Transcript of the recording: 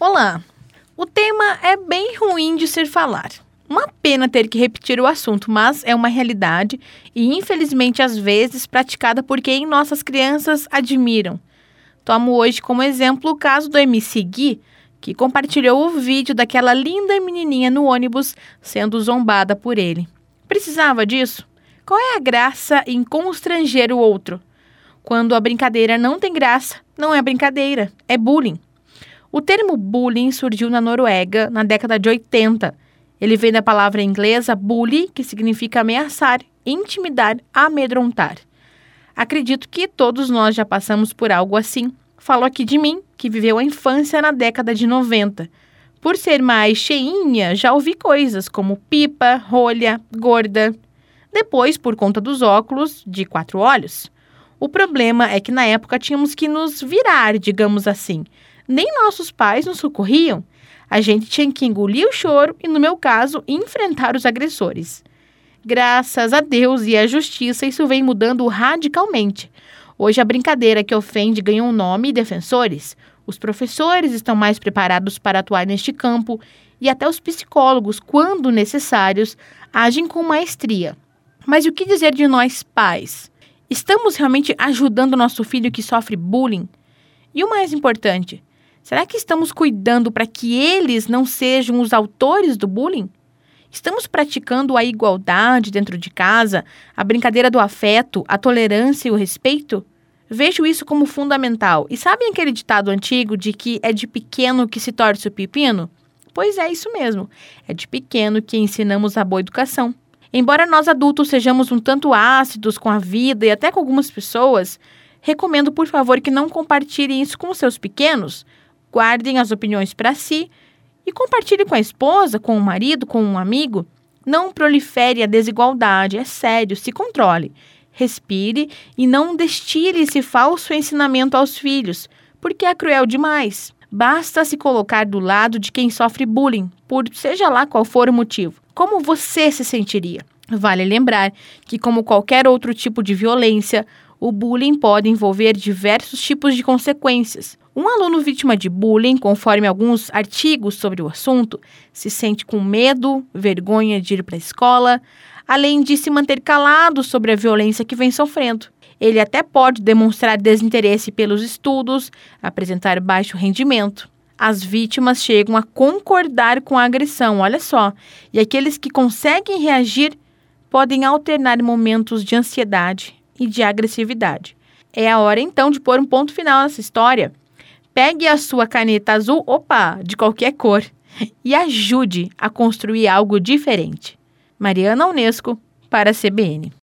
Olá! O tema é bem ruim de se falar. Uma pena ter que repetir o assunto, mas é uma realidade e, infelizmente, às vezes praticada por quem nossas crianças admiram. Tomo hoje como exemplo o caso do MC Gui, que compartilhou o vídeo daquela linda menininha no ônibus sendo zombada por ele. Precisava disso? Qual é a graça em constranger o outro? Quando a brincadeira não tem graça, não é brincadeira, é bullying. O termo bullying surgiu na Noruega na década de 80. Ele vem da palavra inglesa bully, que significa ameaçar, intimidar, amedrontar. Acredito que todos nós já passamos por algo assim. Falo aqui de mim, que viveu a infância na década de 90. Por ser mais cheinha, já ouvi coisas como pipa, rolha, gorda. Depois, por conta dos óculos de 4 olhos. O problema é que na época tínhamos que nos virar, digamos assim. Nem nossos pais nos socorriam. A gente tinha que engolir o choro e, no meu caso, enfrentar os agressores. Graças a Deus e à justiça, isso vem mudando radicalmente. Hoje a brincadeira que ofende ganha um nome e defensores. Os professores estão mais preparados para atuar neste campo e até os psicólogos, quando necessários, agem com maestria. Mas o que dizer de nós pais? Estamos realmente ajudando nosso filho que sofre bullying? E o mais importante, será que estamos cuidando para que eles não sejam os autores do bullying? Estamos praticando a igualdade dentro de casa, a brincadeira do afeto, a tolerância e o respeito? Vejo isso como fundamental. E sabem aquele ditado antigo de que é de pequeno que se torce o pepino? Pois é isso mesmo. É de pequeno que ensinamos a boa educação. Embora nós adultos sejamos um tanto ácidos com a vida e até com algumas pessoas, recomendo, por favor, que não compartilhem isso com os seus pequenos. Guardem as opiniões para si e compartilhe com a esposa, com o marido, com um amigo. Não prolifere a desigualdade, é sério, se controle. Respire e não destile esse falso ensinamento aos filhos, porque é cruel demais. Basta se colocar do lado de quem sofre bullying, por seja lá qual for o motivo. Como você se sentiria? Vale lembrar que, como qualquer outro tipo de violência, o bullying pode envolver diversos tipos de consequências. Um aluno vítima de bullying, conforme alguns artigos sobre o assunto, se sente com medo, vergonha de ir para a escola, além de se manter calado sobre a violência que vem sofrendo. Ele até pode demonstrar desinteresse pelos estudos, apresentar baixo rendimento. As vítimas chegam a concordar com a agressão, olha só, e aqueles que conseguem reagir podem alternar momentos de ansiedade e de agressividade. É a hora então de pôr um ponto final nessa história. Pegue a sua caneta azul, de qualquer cor, e ajude a construir algo diferente. Mariana Unesco, para a CBN.